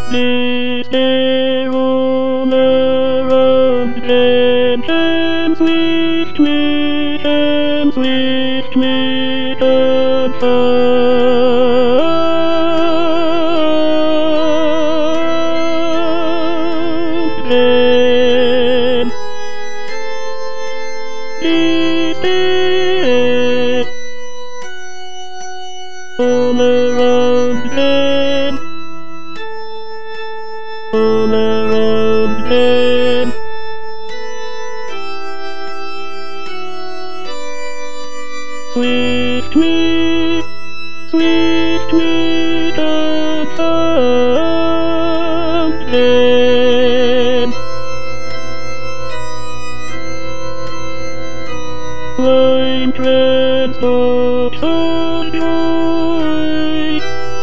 This day on the road, and swift me to fountain. This day on the road, on the road again. Swift me to fountain. Blind transport of joy.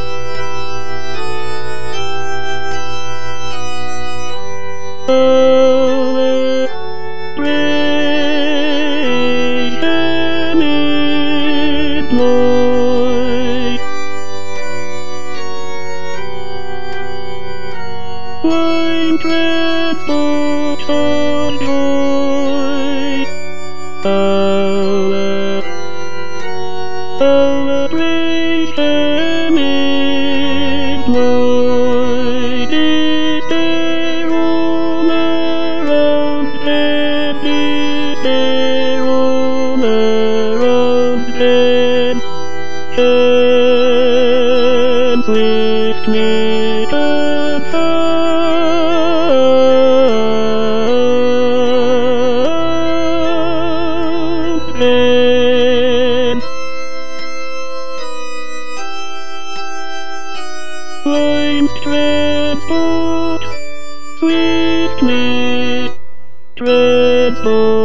Blind transport of joy. Praise Him in glory. This day roll around, and this day roll around, and swift me to fountain. Blind transport, swift me transport.